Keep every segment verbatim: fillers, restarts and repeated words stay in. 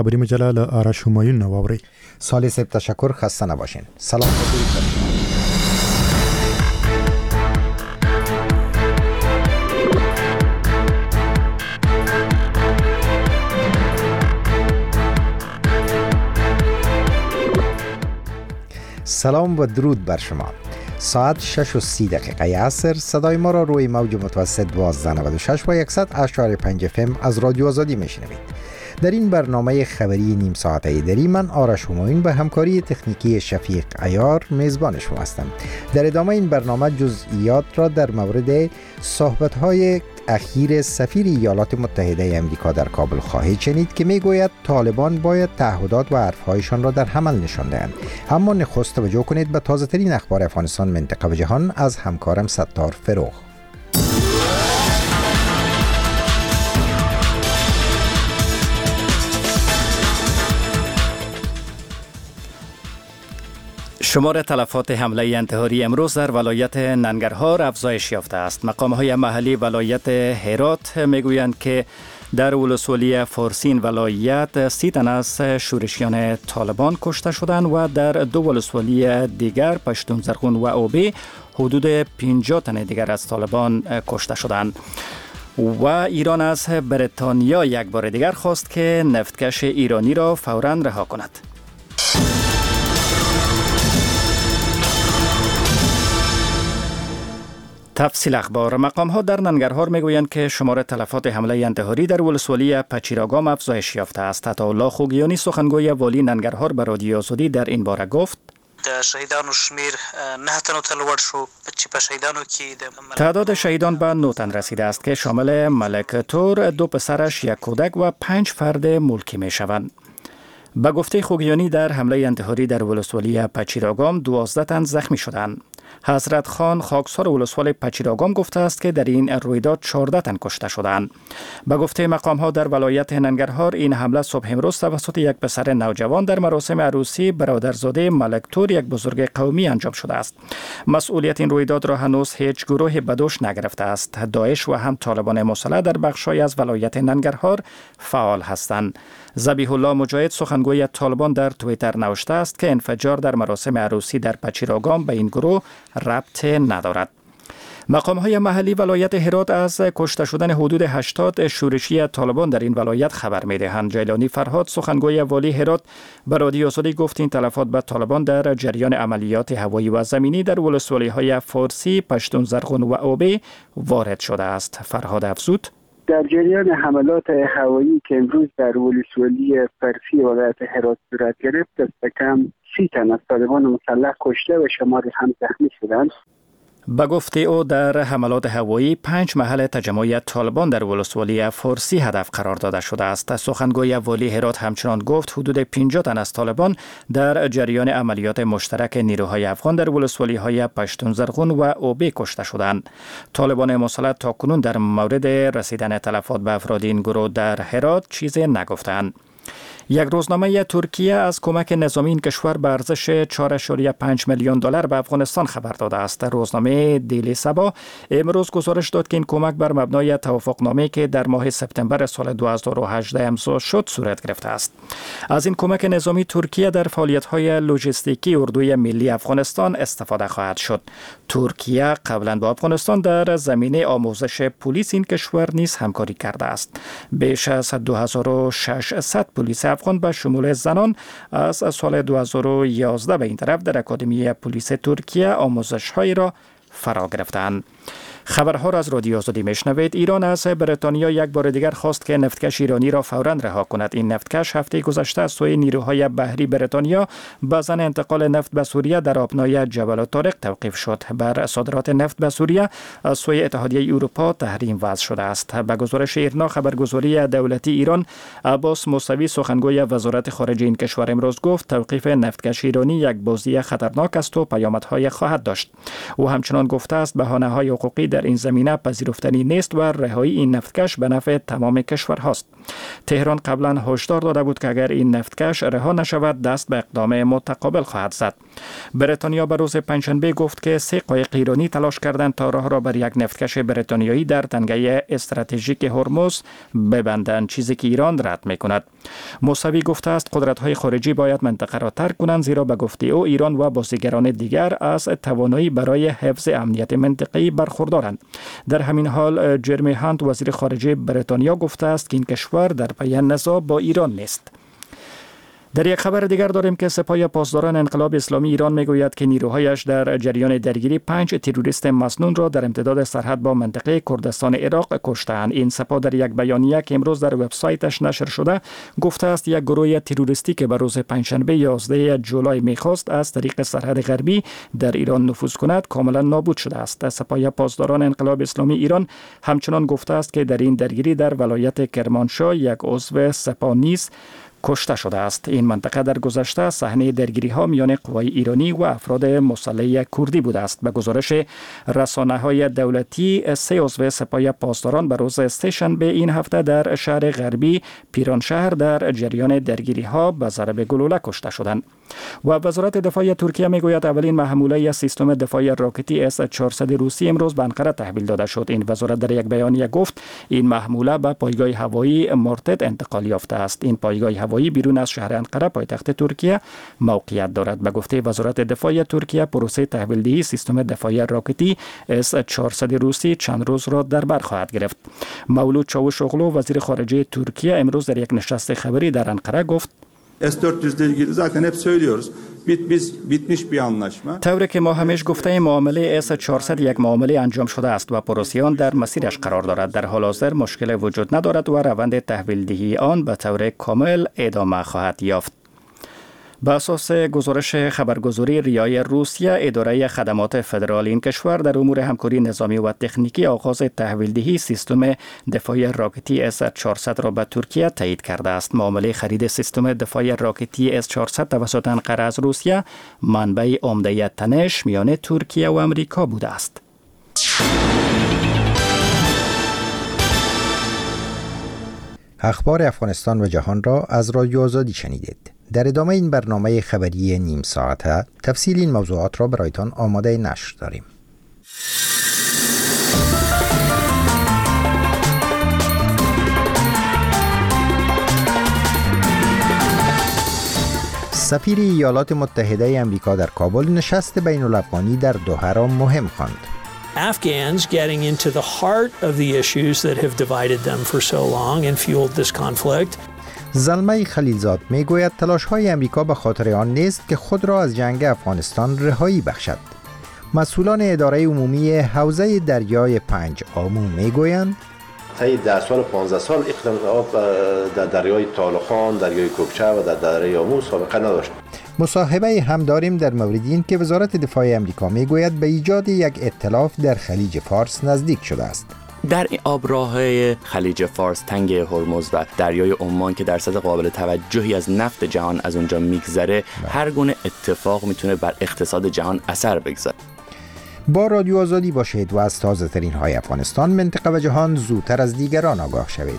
خبری مجله له آرش همایون نواوری. صالح صاحب تشکر، خسته نباشین. سلام و درود. سلام و درود بر شما. ساعت شش و سی دقیقه عصر صدای ما را روی موج متوسط دوازده نود و شش و صد اشاری پنج اف ام از رادیو آزادی میشنوید. در این برنامه خبری نیم ساعته دری من آرش همایون به همکاری تکنیکی شفیق عیار میزبان شما هستم. در ادامه این برنامه جزئیات را در مورد صحبت‌های اخیر سفیر ایالات متحده امریکا در کابل خواهید شنید که میگوید طالبان باید تعهدات و حرف‌هایشان را در عمل نشان دهند. اما نخست توجه کنید به تازه‌ترین اخبار افغانستان، منطقه و جهان از همکارم ستار فروغ. شمار تلفات حمله انتحاری امروز در ولایت ننگرهار افزایش یافته است. مقام‌های محلی ولایت هرات میگویند که در ولسوالی فارسین ولایت سی تن از شورشیان طالبان کشته شدند و در دو ولسوالی دیگر پشتون زرغون و اوبی حدود پنجاه تن دیگر از طالبان کشته شدند. و ایران از بریتانیا یک بار دیگر خواست که نفتکش ایرانی را فوراً رها کند. تفصیل اخبار. مقام ها در ننگرهار میگویند که شمار تلفات حمله انتحاری در ولسوالی پچیراگام افزایش یافته است. عطاالله خوگیانی سخنگوی والی ننگرهار به رادیو آزادی در این باره گفت: شهیدانو شمیر نه تن تلوار شو په شهیدانو کې تعداد شهیدان به نه تن رسیده است که شامل ملک تور، دو پسرش، یک کودک و پنج فرد ملکی می شوند. به گفته خوگیانی در حمله انتحاری در ولسوالی پچیراگام دوازده تن زخمی شدند. حضرت خان خاکسار ولسوالی پچیراگام گفته است که در این رویداد چهارده تن کشته شدند. به گفته مقام ها در ولایت ننگرهار این حمله صبح امروز توسط یک پسر نوجوان در مراسم عروسی برادرزاده ملک تور، یک بزرگ قومی، انجام شده است. مسئولیت این رویداد را هنوز هیچ گروه بدوش نگرفته است. داعش و هم طالبان مسلح در بخش‌های از ولایت ننگرهار فعال هستند. ذبیح الله مجاهد سخنگوی طالبان در توییتر نوشته است که انفجار در مراسم عروسی در پچیراگام به این گروه ربط ندارد. مقام‌های محلی ولایت هرات از کشته شدن حدود هشتاد شورشی طالبان در این ولایت خبر می‌دهند. جیلانی فرهاد سخنگوی والی هرات به رادیو آزادی گفت این تلفات به طالبان در جریان عملیات هوایی و زمینی در ولسوالی‌های فارسی، پشتون زرغون و اوبی وارد شده است. فرهاد افزود: در جریان حملات هوایی که امروز در ولسوالی فارسی ولایت هرات صورت گرفت، دست کم سی تن از طالبان مسلح کشته و شماری هم زخمی شدند. به گفته او در حملات هوایی پنج محل تجمع طالبان در ولسوالی فارسی هدف قرار داده شده است. سخنگوی والی هرات همچنان گفت حدود پنجاه تن از طالبان در جریان عملیات مشترک نیروهای افغان در ولسوالی‌های پشتون زرغون و اوبی کشته شدند. طالبان مسلح تاکنون در مورد رسیدن تلفات به افراد این گروه در هرات چیزی نگفتند. یک روزنامه ترکیه از کمک نظامی این کشور به ارزش چهار و پنج میلیون دلار به افغانستان خبر داده است. روزنامه دیلی سبا امروز گزارش داد که این کمک بر مبنای توافقنامه‌ای که در ماه سپتامبر سال دو هزار و هجده امضا شد صورت گرفته است. از این کمک نظامی ترکیه در فعالیت‌های لوجستیکی اردوی ملی افغانستان استفاده خواهد شد. ترکیه قبلا با افغانستان در زمینه آموزش پلیس این کشور نیز همکاری کرده است. بیش از دو هزار و ششصد پلیس افغان به شمول زنان از سال دو هزار و یازده به این طرف در اکادمی پلیس ترکیه آموزش‌هایی را فرا گرفتند. خبرها را از رادیو آزادی میشنوید. ایران از بریتانیا یک بار دیگر خواست که نفتکش ایرانی را فوراً رها کند. این نفتکش هفته گذشته از سوی نیروهای بحری بریتانیا به ضمن انتقال نفت به سوریه در آبنای جبل طارق توقیف شد. بر صادرات نفت به سوریه از سوی اتحادیه اروپا تحریم وضع شده است. به گزارش ایرنا خبرگزاری دولتی ایران، عباس موسوی سخنگوی وزارت خارجه این کشور امروز گفت توقیف نفتکش ایرانی یک بازی خطرناک است و پیامدهای خواهد داشت. او همچنان گفته است بهانه‌های حقوقی در این زمینه پذیرفتنی نیست و رهایی این نفتکش به نفع تمام کشورهاست. تهران قبلا هشدار داده بود که اگر این نفتکش رها نشود دست به اقدام متقابل خواهد زد. بریتانیا به روز پنجشنبه گفت که سه قایق ایرانی تلاش کردند تا راه را بر یک نفتکش بریتانیایی در تنگه استراتژیک هرمز ببندند، چیزی که ایران رد میکند. موسوی گفته است قدرت‌های خارجی باید منطقه را ترک کنند، زیرا به گفته او ایران و بازیگران دیگر از توانایی برای حفظ امنیت منطقه‌ای برخوردارند. در همین حال جرمی هانت وزیر خارجه بریتانیا گفته است که این کشور در پی نزاع با ایران نیست. در یک خبر دیگر داریم که سپاه پاسداران انقلاب اسلامی ایران میگوید که نیروهایش در جریان درگیری پنج تروریست مسنون را در امتداد سرحد با منطقه کردستان عراق کشتند. این سپاه در یک بیانیه که امروز در وبسایتش نشر شده گفته است یک گروه تروریستی که به روز پنجشنبه یازده جولای میخواست از طریق سرحد غربی در ایران نفوذ کند کاملا نابود شده است. سپاه پاسداران انقلاب اسلامی ایران همچنان گفته است که در این درگیری در ولایت کرمانشاه یک عضو سپاه نیز کشته شده است. این منطقه در گذشته صحنه درگیری ها میان قوای ایرانی و افراد مسلح کردی بوده است. به گزارش رسانه‌های دولتی، سه عضو سپاه پاسداران به روز سه‌شنبه این هفته در شهر غربی پیرانشهر در جریان درگیری ها به ضرب گلوله کشته شدند. و وزارت دفاع ترکیه میگوید اولین محموله سیستم دفاع راکتی اس چهارصد روسی امروز به انقره تحویل داده شد. این وزارت در یک بیانیه گفت این محموله به پایگاه هوایی مرتد انتقال یافته است. این پایگاه هوایی بیرون از شهر انقره پایتخت ترکیه موقعیت دارد. به گفته وزارت دفاع ترکیه پروسه تحویل دهی سیستم دفاع راکتی اس چهارصد روسی چند روز را در بر خواهد گرفت. مولود چاوشوغلو وزیر خارجه ترکیه امروز در یک نشست خبری در انقره گفت اس چهارصد ile ilgili zaten hep söylüyoruz. Bit biz bitmiş bir anlaşma. طوری که ما همیشه گفته معامله اس چهارصد یک معامله انجام شده است و پروسه آن در مسیرش قرار دارد. در حال حاضر مشکل وجود ندارد و روند تحویل دهی آن به طور کامل ادامه خواهد یافت. به اساس گزارش خبرگزاری ریای روسیه، اداره خدمات فدرال این کشور در امور همکاری نظامی و تکنیکی آغاز تحویل دهی سیستم دفاع راکتی اس چهارصد را به ترکیه تایید کرده است. معامله خرید سیستم دفاع راکتی اس چهارصد توسط انقره از روسیه منبع عمده تنش میان ترکیه و امریکا بوده است. اخبار افغانستان و جهان را از رادیو آزادی شنیدید. در ادامه این برنامه خبری نیم ساعته تفصیل این موضوعات را برایتان آماده نشر داریم. سفیر ایالات متحده آمریکا در کابل نشست بین الافغانی در دوحه را مهم خواند. Afghans getting into the heart of the issues that have divided them for so long and fueled this conflict. زلمه خلیلزاد میگوید تلاش‌های امریکا به خاطر آن نیست که خود را از جنگ افغانستان رهایی بخشد. مسئولان اداره عمومی حوزه دریای پنج آمو میگویند طی ده سال و پانزده سال اقدامات در دریای طالقان، دریای کوکچه و در دریای آمو سابقه نداشت. مصاحبه هم داریم در مورد این که وزارت دفاع امریکا میگوید به ایجاد یک ائتلاف در خلیج فارس نزدیک شده است. در آبراههای خلیج فارس، تنگه هرمز و دریای عمان که درصد قابل توجهی از نفت جهان از اونجا میگذره، هر گونه اتفاق میتونه بر اقتصاد جهان اثر بگذاره. با رادیو آزادی باشید و از تازه ترین های افغانستان، منطقه و جهان زودتر از دیگران آگاه شوید.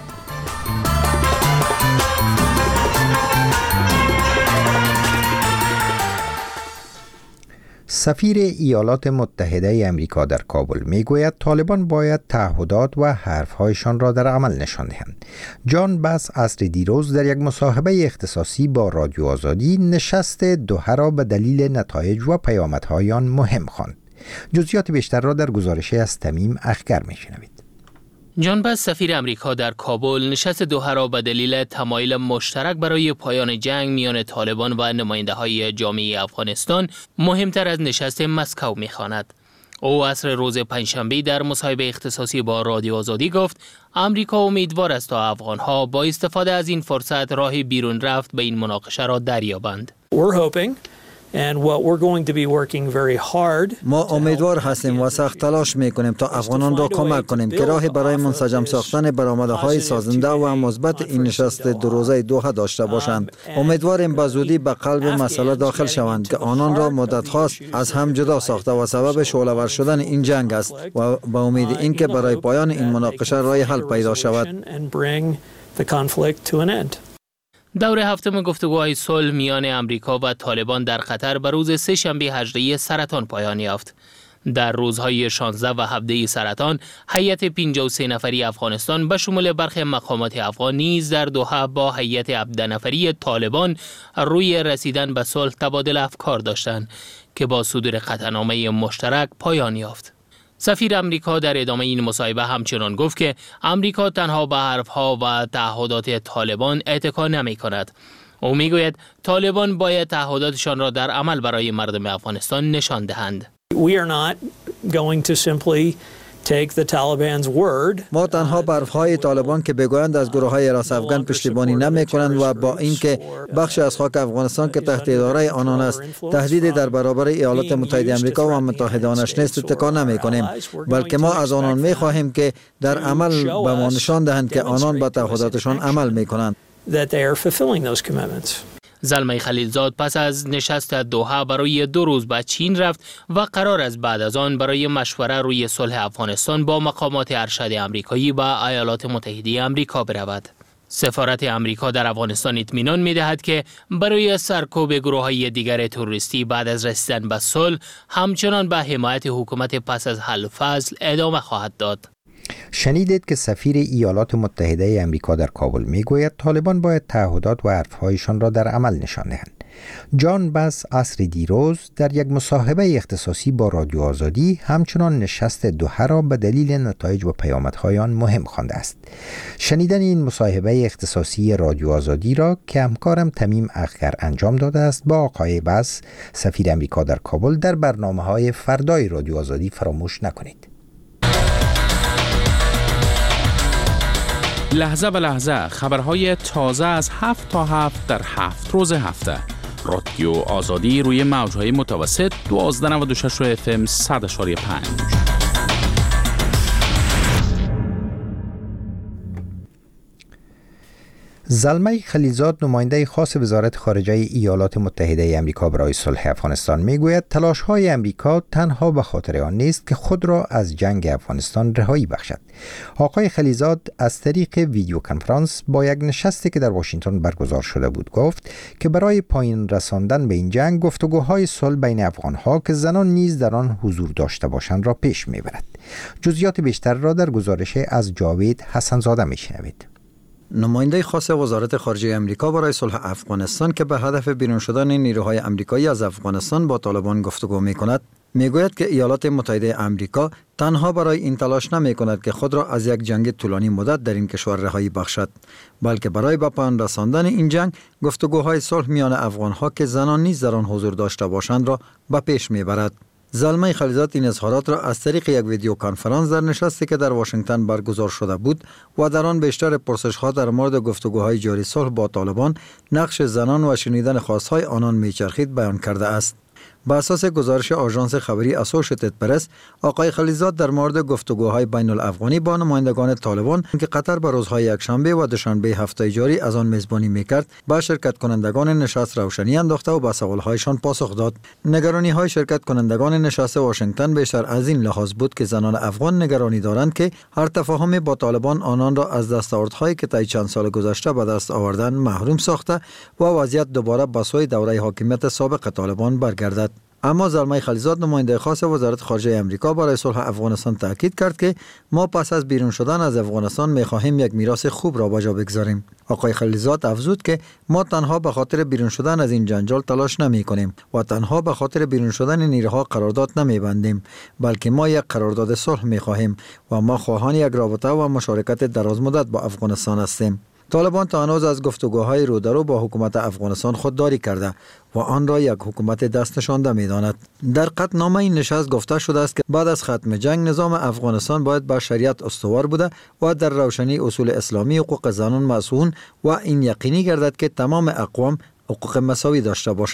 سفیر ایالات متحده آمریکا در کابل میگوید طالبان باید تعهدات و حرفهایشان را در عمل نشان دهند. جان بس عصر دیروز در یک مصاحبه اختصاصی با رادیو آزادی نشست دوحه را به دلیل نتایج و پیامدهای آن مهم خواند. جزئیات بیشتر را در گزارشی از تمیم اخگر میشنوید. جان بس سفیر امریکا در کابل نشست دوحه را به دلیل تمایل مشترک برای پایان جنگ میان طالبان و نماینده‌های جامعه افغانستان مهمتر از نشست مسکو می‌خواند. او عصر روز پنجشنبه در مصاحبه اختصاصی با رادیو آزادی گفت امریکا امیدوار است تا افغان‌ها با استفاده از این فرصت راه بیرون رفت به این مناقشه را دریابند. We're hoping And what we're going to be working very hard. ما امیدوار هستیم و سخت تلاش میکنیم تا افغانان را کمک کنیم که راهی برای منسجم ساختن برآمده‌های سازنده و مثبت این نشست دو روزه دوحه داشته باشند. امیدواریم به زودی به قلب مسئله داخل شوند که آنان را مدت هاست از هم جدا ساخته و سبب شعله‌ور شدن این جنگ است و به امید اینکه برای پایان این مناقشه راه حل پیدا شود. دور هفتم گفتگوهای صلح میان امریکا و طالبان در قطر به روز سه شنبه هجده سرطان پایان یافت. در روزهای شانزده و هفده سرطان، هیئت پنجاه و سه نفری افغانستان به شمول برخی مقامات افغان نیز در دوحه با هیئت هفده نفری طالبان روی رسیدن به صلح تبادل افکار داشتند که با صدور قطعنامه مشترک پایان یافت. سفیر امریکا در ادامه این مصاحبه همچنان گفت که امریکا تنها به حرفها و تعهدات طالبان اتکا نمی کند. او می گوید طالبان باید تعهداتشان را در عمل برای مردم افغانستان نشان دهند. We are not going to simply take the Taliban's word. ما تنها به حرفهای طالبان که بگویند از گروه‌های راست افغان پشتیبانی نمی‌کنند و با اینکه بخش از خاک افغانستان که تحت اداره آنان است تهدید در برابر ایالات متحده آمریکا و متحدانش نیست اتکا نمی‌کنیم، بلکه ما از آنان می‌خواهیم که در عمل به ما نشان دهند که آنان به تعهداتشان عمل می‌کنند. زلمه خلیلزاد پس از نشست دوحه برای دو روز به چین رفت و قرار است بعد از آن برای مشوره روی صلح افغانستان با مقامات ارشد آمریکایی و ایالات متحده آمریکا برود. سفارت آمریکا در افغانستان اطمینان می‌دهد که برای سرکوب گروه‌های دیگر تروریستی بعد از رسیدن به صلح همچنان به حمایت حکومت پس از حل فصل ادامه خواهد داد. شنیدید که سفیر ایالات متحده آمریکا در کابل میگوید طالبان باید تعهدات و حرفهایشان را در عمل نشان دهند. جان بس عصر دیروز در یک مصاحبه اختصاصی با رادیو آزادی همچنان نشست دوحه را به دلیل نتایج و پیامدهای آن مهم خوانده است. شنیدن این مصاحبه اختصاصی رادیو آزادی را که همکارم تمیم اخگر انجام داده است با آقای بس سفیر آمریکا در کابل در برنامه‌های فردای رادیو آزادی فراموش نکنید. لحظه به لحظه خبرهای تازه از هفت تا هفت در هفت روز هفته. رادیو آزادی روی موجهای متوسط دوازده نود و شش اف ام صد و پنج. زلمه خلیلزاد نماینده خاص وزارت خارجه ایالات متحده آمریکا برای صلح افغانستان میگوید تلاش‌های آمریکا تنها به خاطر آن نیست که خود را از جنگ افغانستان رهایی بخشد. آقای خلیلزاد از طریق ویدیو کنفرانس با یک نشستی که در واشنگتن برگزار شده بود گفت که برای پایان رساندن به این جنگ گفتگوهای صلح بین افغان‌ها که زنان نیز در آن حضور داشته باشند را پیش میبرد. جزئیات بیشتر را در گزارش از جاوید حسن‌زاده میشنوید. نماینده خاص وزارت خارجه آمریکا برای صلح افغانستان که به هدف بیرون شدن نیروهای آمریکایی از افغانستان با طالبان گفتگو می‌کند میگوید که ایالات متحده آمریکا تنها برای این تلاش نمی‌کند که خود را از یک جنگ طولانی مدت در این کشور رهایی بخشد، بلکه برای به پایان رساندن این جنگ گفتگوهای صلح میان افغان‌ها که زنان نیز در آن حضور داشته باشند را به پیش میبرد. زلمه خلیلزاد این اظهارات را از طریق یک ویدیو کنفرانس در نشستی که در واشنگتن برگزار شده بود و در آن بیشتر پرسش‌ها در مورد گفتگوهای جاری صلح با طالبان، نقش زنان و شنیدن خواستهای آنان میچرخید بیان کرده است. بر اساس گزارش آژانس خبری اسوشییتد پرس، آقای خلیلزاد در مورد گفتگوهای بین الافغانی با نمایندگان طالبان که قطر به روزهای یکشنبه و دوشنبه هفته جاری از آن میزبانی میکرد، با شرکت کنندگان نشست روشنی انداخته و به سوالهایشان پاسخ داد. نگرانی های شرکت کنندگان نشست واشنگتن بیشتر از این لحاظ بود که زنان افغان نگرانی دارند که هر تفاهم با طالبان آنان را از دستاوردهایی که طی چند سال گذشته به دست آوردن محروم ساخته و وضعیت دوباره به سوی دوره حاکمیت سابق طالبان برگردد. اما زلمه خلیلزاد نماینده خاص وزارت خارجه آمریکا برای صلح افغانستان تاکید کرد که ما پس از بیرون شدن از افغانستان می‌خواهیم یک میراث خوب را به جا بگذاریم. آقای خلیلزاد افزود که ما تنها به خاطر بیرون شدن از این جنجال تلاش نمی‌کنیم و تنها به خاطر بیرون شدن نیروها قرارداد نمی‌بندیم، بلکه ما یک قرارداد صلح می‌خواهیم و ما خواهان یک رابطه و مشارکت درازمدت با افغانستان هستیم. طالبان تا هنوز از گفتگوهای رو در رو با حکومت افغانستان خودداری کرده و آن را یک حکومت دست نشانده می‌داند. در قطعنامه این نشست گفته شده است که بعد از ختم جنگ نظام افغانستان باید بر شریعت استوار بوده و در روشنی اصول اسلامی حقوق زنان مسئول و این یقینی گردد که تمام اقوام حقوق مساوی داشته باشند.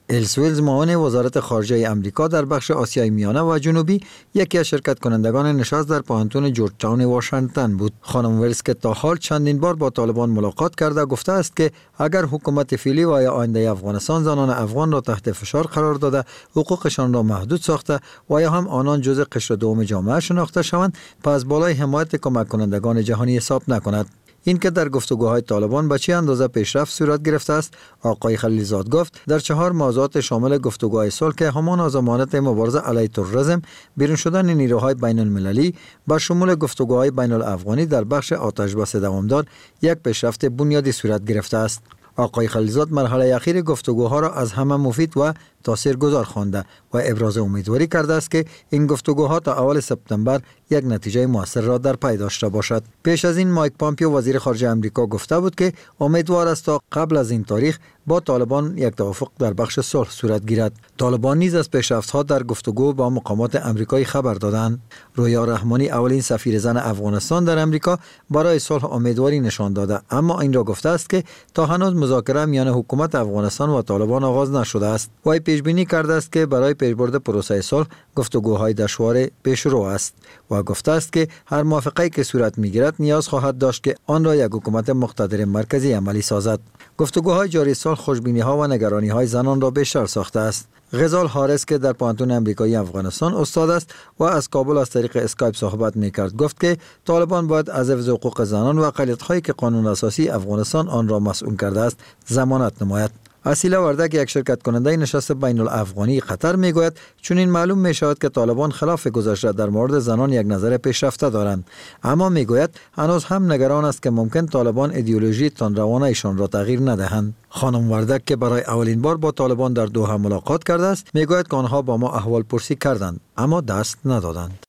السویلز معاون وزارت خارجه آمریکا در بخش آسیای میانه و جنوبی یکی از شرکت کنندگان نشست در پانتون جورج تاون واشنگتن بود. خانم ویلز که تا حال چندین بار با طالبان ملاقات کرده گفته است که اگر حکومت فعلی و یا آینده افغانستان زنان افغان را تحت فشار قرار داده، حقوقشان را محدود ساخته و یا هم آنان جزء قشر دوم جامعه شناخته شوند، پس بالای حمایت کمک کنندگان جهانی حساب نکند. این که در گفتگوهای طالبان به چه اندازه پیشرفت صورت گرفته است، آقای خلیلزاد گفت در چهار موضوعات شامل گفتگوهای صلح که همان از ضمانت مبارزه علیه تروریسم، بیرون شدن نیروهای بین المللی با شمول گفتگوهای بین الافغانی در بخش آتش بس دوامدار یک پیشرفت بنیادی صورت گرفته است. آقای خلیلزاد مرحله اخیر گفتگوها را از همه مفید و تاثیرگذار خوانده و ابراز امیدواری کرده است که این گفتگوها تا اول سپتامبر یک نتیجه موثر را در پی داشته باشد. پیش از این مایک پامپیو وزیر خارجه آمریکا گفته بود که امیدوار است تا قبل از این تاریخ با طالبان یک توافق در بخش صلح صورت گیرد. طالبان نیز از پیشرفت‌ها در گفتگو با مقامات آمریکایی خبر دادند. رویا رحمانی اولین سفیر زن افغانستان در آمریکا برای صلح امیدواری نشان داده، اما این را گفته است که تا هنوز مذاکره میان حکومت افغانستان و طالبان آغاز نشده است. و پیش بینی کرده است که برای پیشبرد پروسه صلح گفتگوهای دشوار پیشرو است و گفته است که هر موافقه‌ای که صورت می‌گیرد نیاز خواهد داشت که آن را یک حکومت مقتدر مرکزی عملی سازد. گفتگوهای جاری صلح خوشبینی‌ها و نگرانی‌های زنان را بیشتر ساخته است. غزال حارس که در پانتون آمریکایی افغانستان استاد است و از کابل از طریق اسکایپ صحبت می‌کرد گفت که طالبان باید از حفظ حقوق زنان و اقلیت‌هایی که قانون اساسی افغانستان آن را مسئول کرده است ضمانت نماید. اسیله وردک یک شرکت کننده نشست بین الافغانی قطر میگوید چون این معلوم می شود که طالبان خلاف گذشته در مورد زنان یک نظر پیشرفته دارند، اما میگوید هنوز هم نگران است که ممکن طالبان ایدئولوژی تندروانه ایشان را تغییر ندهند. خانم وردک که برای اولین بار با طالبان در دوحه ملاقات کرده است میگوید که آنها با ما احوال پرسی کردند اما دست ندادند.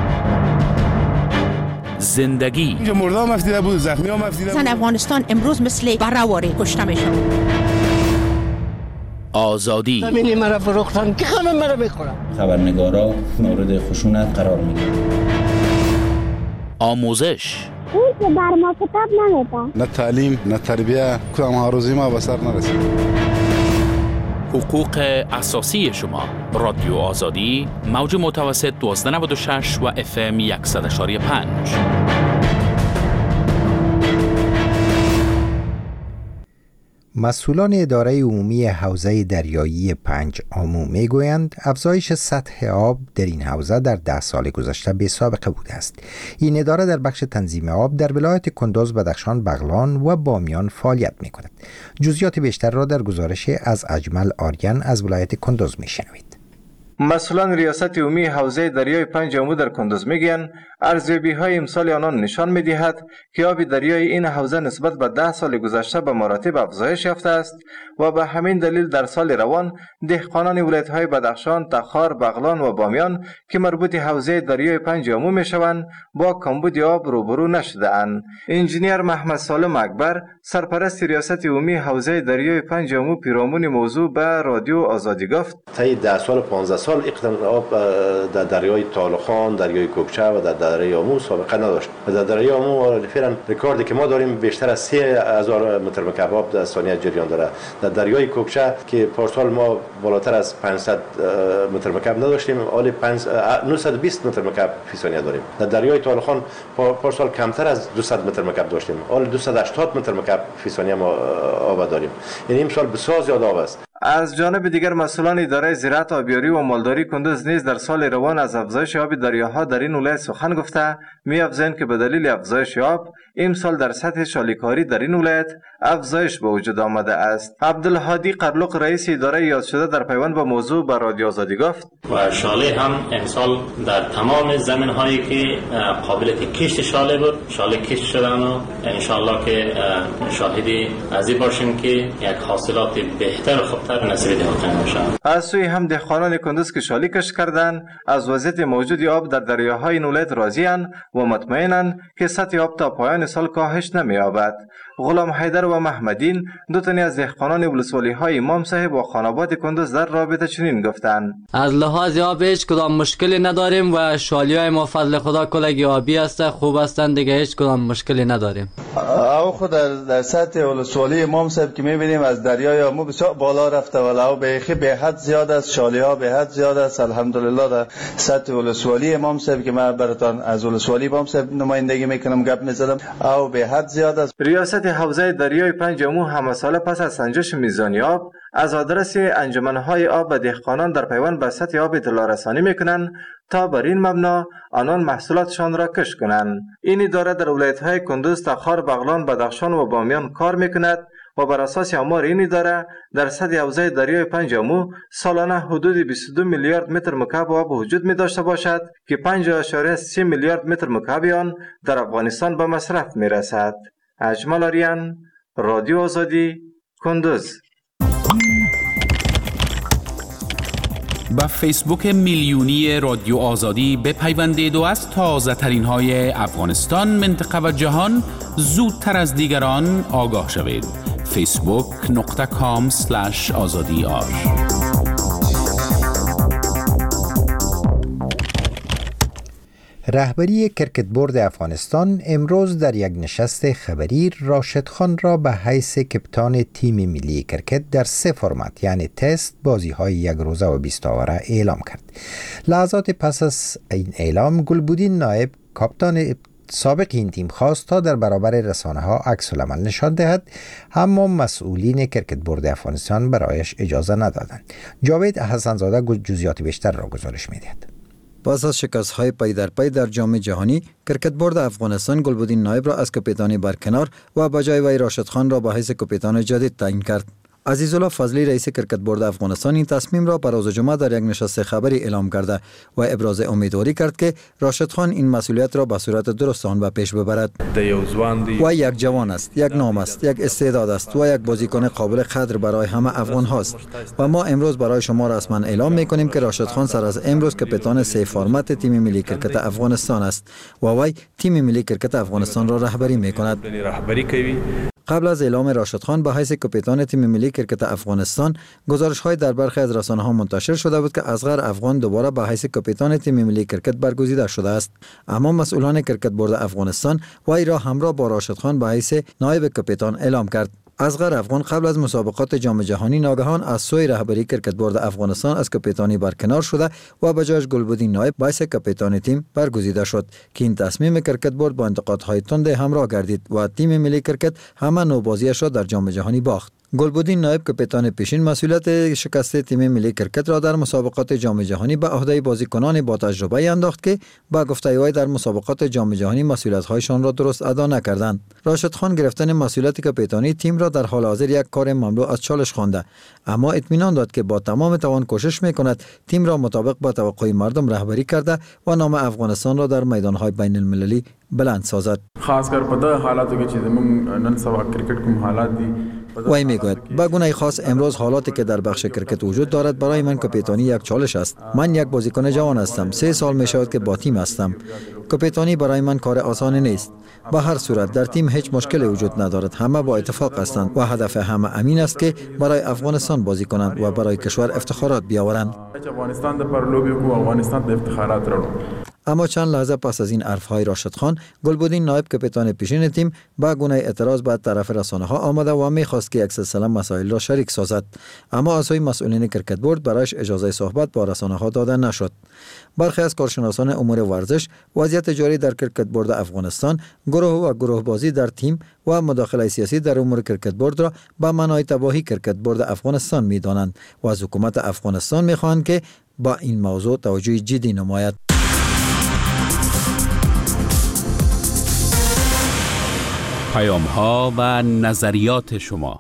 زندگی اینجا مردم مفتیده بود، زخمی ها مفتیده بود. زن افغانستان امروز مثل برآوری کشته میشن. آزادی زمین مرا فروختن که خانم مرا میخورن. خبرنگارا مورد خشونت قرار میگیرن. آموزش اون که بر ما کتاب نمیده. نه تعلیم نه تربیه، کدام آرزوی ما به سر نرسید. حقوق اساسی شما. رادیو آزادی موج متوسط دوازده نود و شش و اف ام صد و یک و پنج. مسئولان اداره عمومی حوزه دریایی پنج آمو میگویند افزایش سطح آب در این حوزه در ده سال گذشته بی سابقه بوده است. این اداره در بخش تنظیم آب در ولایت کندوز، بدخشان، بغلان و بامیان فعالیت می کند. جزئیات بیشتر را در گزارش از اجمل آریان از ولایت کندوز می شنوید. مسئولان ریاست عمومی حوزه دریای پنج آمو در کندوز میگن ارزیابی های امسال آنان نشان میدهد که آب دریای این حوزه نسبت به ده سال گذشته به مراتب افزایش یافته است و به همین دلیل در سال روان دهقانان ولایت های بدخشان، تخار، بغلان و بامیان که مربوط حوزه دریای پنج آمو میشوند با کمبود آب روبرو نشده اند. انجینیر محمد سالم اکبر سرپرست ریاست عمومی حوزه دریای پنج آمو پیرامون موضوع به رادیو آزادی گفت طی ده سال پانزده سال اقدام آب در دریای تالخان، دریای کوکچه و در دریای آمو سابقه نداشت. در دریای آمو فعلا رکوردی که ما داریم بیشتر از سه هزار متر مکعب آب در ثانیه جریان داره. در دریای کوکچه که پارسال ما بالاتر از پانصد متر مکعب نداشتیم، حالا نهصد و بیست متر مکعب فی ثانیه داریم. در دریای تالخان پارسال کمتر از دویست متر مکعب داشتیم، حالا دویست و هشتاد متر مکعب فی ثانیه ما آب داریم. یعنی امسال بسیار زیاد آب است. از جانب دیگر مسئولان اداره زراعت، آبیاری و مالداری کندوز نیز در سال روان از افزایش آب دریاها در این ولایت سخن گفته می‌افزایند که به دلیل افزایش آب امسال در سطح شالیکاری در این ولایت افزایش به وجود آمده است. عبدالهادی قرلق رئیس اداره یاد شده در پیوند با موضوع با رادیو آزادی گفت و شاله هم امسال در تمام زمین‌هایی که قابلیت کشت شاله بود شاله کشت شدن و ان شاءالله که شاهدی از این باشیم که یک حاصلات بهتر و خوبتر نصیب دهاتان باشد. از سوی هم دهقانان کندوز که شاله کشت کردند از وضعیت موجود آب در دریاهای این ولایت راضی‌اند و مطمئنند که سطح آب تا پایان پایان سال کاهش نمی‌یابد. غلام حیدر و محمدین دو تنی از دهقانان ولسوالی‌های امام صاحب و خاناباد کندوز در رابطه چنین گفتند: از لحاظ آب هیچ کدام مشکلی نداریم و شالی‌های ما فضل خدا کلگی آبی است، خوب هستند، دیگه هیچ کدام مشکلی نداریم. او خود در, در سطح ولسوالی امام صاحب که می‌بینیم از دریای آمو بسیار بالا رفته و او به به حد زیاد است، شالی‌ها به حد زیاد است. الحمدلله در سطح ولسوالی امام صاحب که من براتون از ولسوالی امام صاحب نمایندگی میکنم گپ میزدم، او به حد زیاد است. ریاست حوزه دریای پنج آمو همه ساله پس از سنجش میزانی آب از آدرس انجمنهای آب و دهقانان در پیوند به سطح آب اطلاع رسانی میکنند تا بر این مبنا آنان محصولاتشان را کشت کنند. این اداره در ولایت‌های کندوز، تخار، بغلان، بدخشان و بامیان کار میکند و بر اساس آمار این اداره در سطح حوزه دریای پنج آمو سالانه حدود بیست و دو میلیارد متر مکعب آب وجود می داشته باشد که پنج اشاریه سه میلیارد متر مکعب آن در افغانستان به مصرف می رسد. اجمل آریان، رادیو آزادی، کندوز. با فیسبوک میلیونی رادیو آزادی بپیوندید و از تازه ترین های افغانستان، منطقه و جهان زودتر از دیگران آگاه شوید. فیسبوک نقطه کام سلش آزادی آر. رهبری کرکت بورد افغانستان امروز در یک نشست خبری راشد خان را به حیث کپتان تیم ملی کرکت در سه فرمت یعنی تست، بازی های یک روزه و بیست آوره اعلام کرد. لحظات پس از این اعلام گلبودین نایب کاپتان سابق این تیم خواست تا در برابر رسانه ها عکس العمل نشان دهد، اما مسئولین کرکت بورد افغانستان برایش اجازه ندادند. جاوید حسنزاده جزئیات بیشتر را گزارش می‌دهد. پس از شکست‌های پی در پی در جام جهانی، کرکت بورد افغانستان گلبودین نایب را از کپتانی برکنار و به جای وی راشد خان را به حیث کپتان جدید تعیین کرد. عزیزالله فضلی رئیس کرکت بورد افغانستان این تصمیم را بر روز جمعه در یک نشست خبری اعلام کرده و ابراز امیدواری کرد که راشد خان این مسئولیت را به صورت درست آن به پیش ببرد. و یک جوان است، یک نام است، یک استعداد است و یک بازیکن قابل قدر برای همه افغان هاست و ما امروز برای شما رسما اعلام میکنیم که راشد خان سر از امروز کپتان سه فرمت تیم ملی کرکت افغانستان است و وی تیم ملی کرکت افغانستان را رهبری میکند. قبل از اعلام راشد خان به حیث کپتان تیم ملی کرکت افغانستان، گزارش‌های در برخی از رسانه‌ها منتشر شده بود که اصغر افغان دوباره به حیث کپتان تیم ملی کرکت برگزیده شده است، اما مسئولان کرکت بورد افغانستان وی را همراه با راشد خان به حیث نایب کپتان اعلام کرد. اصغر افغان قبل از مسابقات جام جهانی ناگهان از سوی رهبری کرکت بورد افغانستان از کپتانی برکنار شده و به جایش گلبودین نایب به حیث کپتان تیم برگزیده شد که این تصمیم کرکت بورد با انتقادهای تند همراه گردید و تیم ملی کرکت همه نوبازیش را در جام جهانی باخت. گلبودین نایب کپتان پیشین مسئولیت شکست تیم ملی کرکت را در مسابقات جام جهانی به عهده بازیکنان با تجربه انداخت که با گفته وی در مسابقات جام جهانی مسئولیت‌هایشان را درست ادا نکردند. راشد خان گرفتن مسئولیت کپتانی تیم را در حال حاضر یک کار مملو از چالش خوانده، اما اطمینان داد که با تمام توان کوشش می‌کند تیم را مطابق با توقع مردم رهبری کرده و نام افغانستان را در میدان‌های بین المللی بلند سازد. خاص کر په دغه حالاتو کې چې زموږ نن سبا کرکټ کوم حالات دي وی میگوید به گونه خاص امروز حالاتی که در بخش کرکت وجود دارد برای من کپتانی یک چالش است. من یک بازیکن جوان هستم، سه سال می شود که با تیم هستم. کپتانی برای من کار آسانی نیست. به هر صورت در تیم هیچ مشکلی وجود ندارد، همه با اتفاق هستند و هدف همه امین است که برای افغانستان بازی کنند و برای کشور افتخارات بیاورند. افغانستان د پر لوبي کو افغانستان د افتخارات راوړو. اما چند لحظه پس از این حرفهای راشد خان، گلبودین نایب کپتان پیشین تیم با گونه اعتراض به طرف رسانه ها آمده و میخواست که یک سلسله مسائل را شریک سازد، اما از سوی مسئولین کرکت بورد برایش اجازه صحبت با رسانه ها داده نشد. برخی از کارشناسان امور ورزش وضعیت جاری در کرکت بورد افغانستان، گروه و گروه بازی در تیم و مداخله سیاسی در امور کرکت بورد را به معنای تباهی کرکت بورد افغانستان میدانند و از حکومت افغانستان میخواهند که با این موضوع توجه جدی نماید. پیام ها و نظریات شما.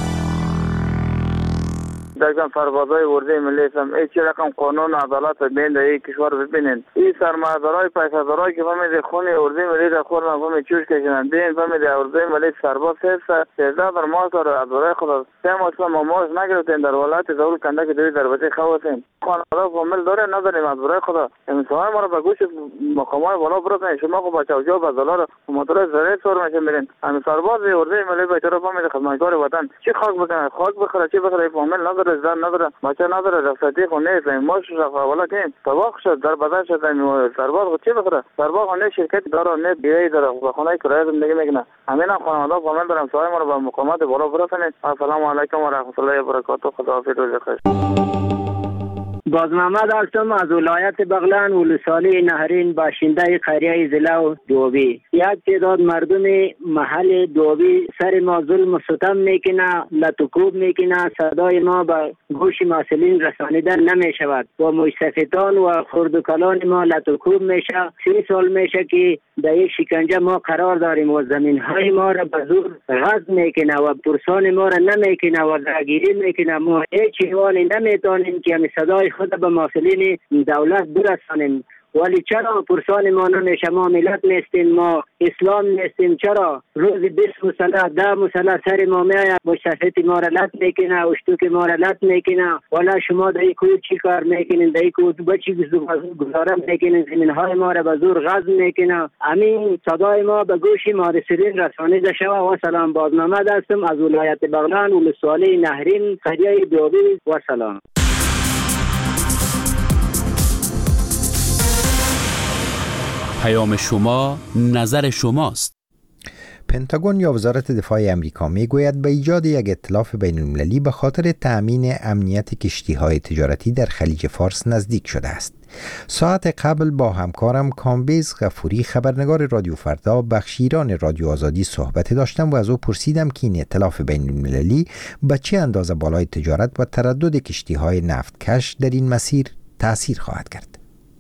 دکتر فربازای ورده ملی هم ای چه رقم قانون عدالت بین ای کشور ببینین، این سرمایه‌دارای پیسه‌دارای که فهمید خون ورده ملی را خورن فهمید چوش کشیدن دین فهمید ورده ملی سرباز هست سیزده در ماه داره عدالت خود سه ماه ما ماش نگرفتین در ولایت دول کنده که دوی در بچه خواتین خانواده فامیل داره نداریم از برای خدا امسال ما رو به گوش مقامات بالا برسونید. شما خب بچه اوجا و زلال موتور زره سر میشه میرین همین سرباز ورده ملی بیچاره فامیل خدمتگار وطن چی خاک بکنه خاک بخره چی بخره فامیل نداره زن نداره بچه نداره رخصتی خونه نیست ماش رفا ولا که تباخ شد در بدن شد سرباز چی بخره سرباز خونه شرکت داره نه بیای داره و خونه کرایه زندگی میکنه همین خانواده فامیل دارم سوال ما رو به مقامات بالا برسونید. السلام علیکم و رحمت الله و برکاته. خداحافظ روز بخیر. باز محمد هستم از ولایت بغلان ولسوالی نهرین باشنده قریه زلو دوبی. یک تعداد مردم محل دوبی سر ما ظلم و ستم میکنه لطکوب میکنه صدای ما به گوش مسئولین رسانیده نمیشود و مستفیدان و خردکلان ما لطکوب میشه. سی سال میشه که در یک شکنجه ما قرار داریم و زمین های ما را به زور غصب میکنه و پرسان ما را نمیکنه و درگیری میکنه. ما هیچ حوالی نمیتونیم که همین صدای خود به مسئولین دولت برسانیم. ولی چرا پرسان ما نمیشه؟ ما ملت نیستیم، ما اسلام نیستیم. چرا روز بیست مسلح ده مسلح سر ما میاید مشتفیت ما را لط میکنه اشتوک ما را لط میکنه. ولی شما در یک چی کار میکنین؟ در یک بچی گزاره میکنین زمین های ما را به زور غصب میکنه. همین صدای ما به گوش مسئولین رسانیده شود. و سلام. باز محمد هستم از ولایت بغلان ولسوالی نهرین قریه دوبی. و سلام. پیام شما نظر شماست. پنتاگون یا وزارت دفاع امریکا میگوید به ایجاد یک ائتلاف بین المللی به خاطر تأمین امنیت کشتی‌های تجارتی در خلیج فارس نزدیک شده است. ساعت قبل با همکارم کامبیز غفوری خبرنگار رادیو فردا بخش ایران رادیو آزادی صحبت داشتم و از او پرسیدم که این ائتلاف بین المللی به چه اندازه بالای تجارت و تردد کشتی‌های نفتکش در این مسیر تأثیر خواهد کرد.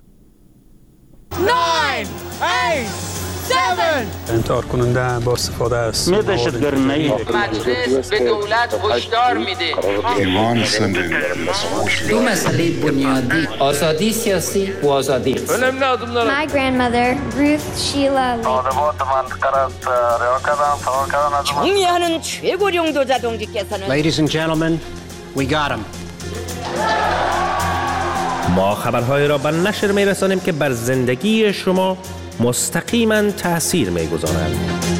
nine, eight, seven. انتحار کننده با استفاده است. دهشتگرانه مجلس به دولت هشدار میده. ایمان سنده. دو مسئله بنیادی آزادی سیاسی و آزادی اقتصادی. My grandmother Ruth Sheila 총리하는 최고령 도자동지께서는 Ladies and gentlemen, we got him. ما خبرهای را به نشر می رسانیم که بر زندگی شما مستقیما تأثیر می گذارند.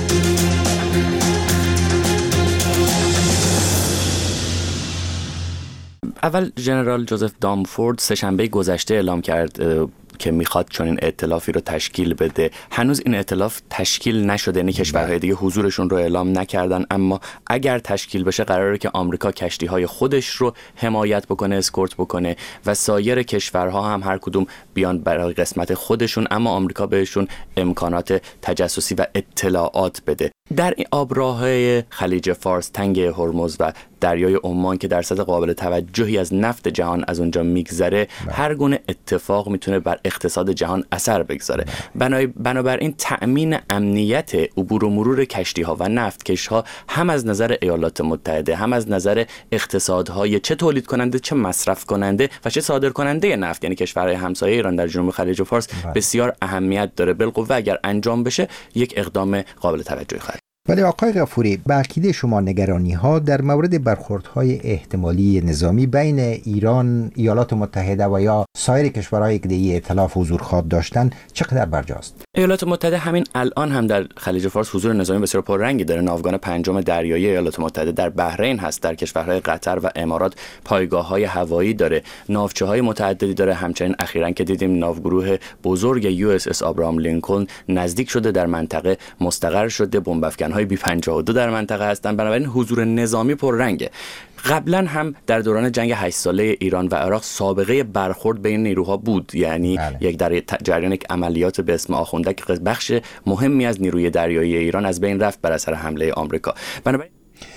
اول ژنرال جوزف دامفورد سه‌شنبه گذشته اعلام کرد که میخواد چون این ائتلافی رو تشکیل بده. هنوز این ائتلاف تشکیل نشده، یعنی کشورهای دیگه حضورشون رو اعلام نکردن، اما اگر تشکیل بشه قراره که آمریکا کشتی‌های خودش رو حمایت بکنه، اسکورت بکنه و سایر کشورها هم هر کدوم بیان برای قسمت خودشون، اما آمریکا بهشون امکانات تجسسی و اطلاعات بده. در این آبراههای خلیج فارس، تنگ هرمز و دریای عمان که درصد قابل توجهی از نفت جهان از اونجا میگذره، هر گونه اتفاق میتونه بر اقتصاد جهان اثر بگذاره. بنابراین تأمین امنیت عبور و مرور کشتی‌ها و نفتکش‌ها هم از نظر ایالات متحده، هم از نظر اقتصادهای چه تولید کننده، چه مصرف کننده و چه صادر کننده نفت، یعنی کشورهای همسایه ایران در جنوب خلیج فارس بسیار اهمیت داره. بالقوه اگر انجام بشه یک اقدام قابل توجهی خواهد. ولی آقای غفوری، به عقیده شما نگرانی ها در مورد برخوردهای احتمالی نظامی بین ایران، ایالات متحده و یا سایر کشورهایی که در این ائتلاف حضور خواهد داشتن چقدر برجاست؟ ایالات متحده همین الان هم در خلیج فارس حضور نظامی بسیار پررنگی داره. ناوگان پنجم دریایی ایالات متحده در بحرین هست، در کشورهای قطر و امارات پایگاه‌های هوایی داره، ناوچه‌های متعددی داره. همچنین اخیراً که دیدیم ناوگروه بزرگ یو اس اس آبراهام لینکلن نزدیک شده، در منطقه مستقر شده، بمب افکن‌های بی پنجاه و دو در منطقه هستن. بنابراین حضور نظامی پررنگه. قبلا هم در دوران جنگ هشت ساله ایران و عراق سابقه برخورد بین نیروها بود، یعنی بله. یک در جریان یک عملیات به اسم آخوندک که بخش مهمی از نیروی دریایی ایران از بین رفت بر اثر حمله آمریکا. بنابراین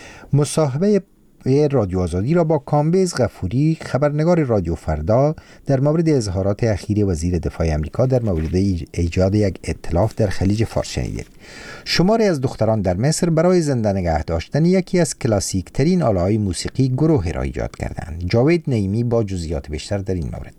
مصاحبه رادیو آزادی را با کامبیز غفوری خبرنگار رادیو فردا در مورد اظهارات اخیر وزیر دفاع آمریکا در مورد ایجاد یک ائتلاف در خلیج فارس شنیدید. شماری از دختران در مصر برای زنده نگه داشتن یکی از کلاسیک ترین آله‌های موسیقی گروه را ایجاد کردند. جاوید نعیمی با جزئیات بیشتر در این مورد.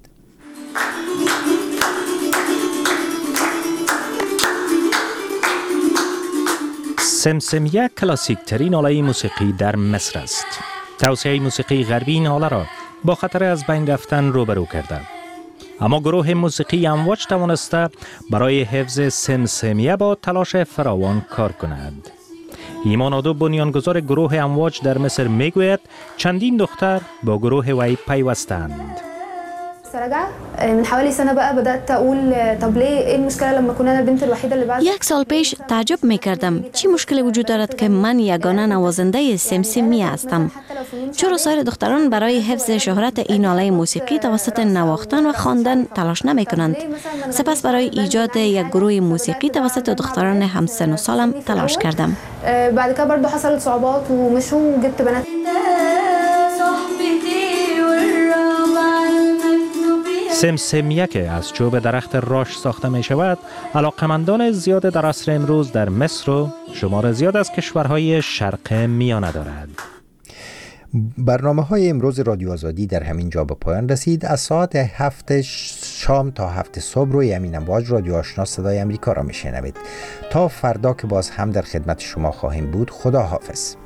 سمسمیه کلاسیک ترین آله موسیقی در مصر است. توسعه موسیقی غربی این آله را با خطر از بین رفتن روبرو کرده. اما گروه موسیقی امواج توانسته برای حفظ سمسمیه با تلاش فراوان کار کند. ایمان آدو بنیانگذار گروه امواج در مصر میگوید چندین دختر با گروه وی پیوستند. من حوالي سنه بقى بدات اقول طب ليه ايه المشكله لما كنا انا البنت الوحيده اللي بعد یک سال پیش تعجب میکردم چی مشکلی وجود دارد که من یگانه نوازنده سمسمی هستم. چرا سایر دختران برای حفظ شهرت این آله موسیقی توسط نواختن و خواندن تلاش نمی کنند؟ سپس برای ایجاد یک گروه موسیقی توسط دختران همسن و سالم تلاش کردم. بعد که برضو حصلت صعوبات و مشو جبت بنات. سمسمیه که از چوب درخت راش ساخته می شود، علاقمندان زیاد در عصر امروز در مصر و شمار زیاد از کشورهای شرق میانه دارد. برنامه های امروز رادیو آزادی در همین جا به پایان رسید. از ساعت هفت شام تا هفت صبح روی امین امواج رادیو آشنا صدای امریکا را می شنوید. تا فردا که باز هم در خدمت شما خواهیم بود. خدا حافظ.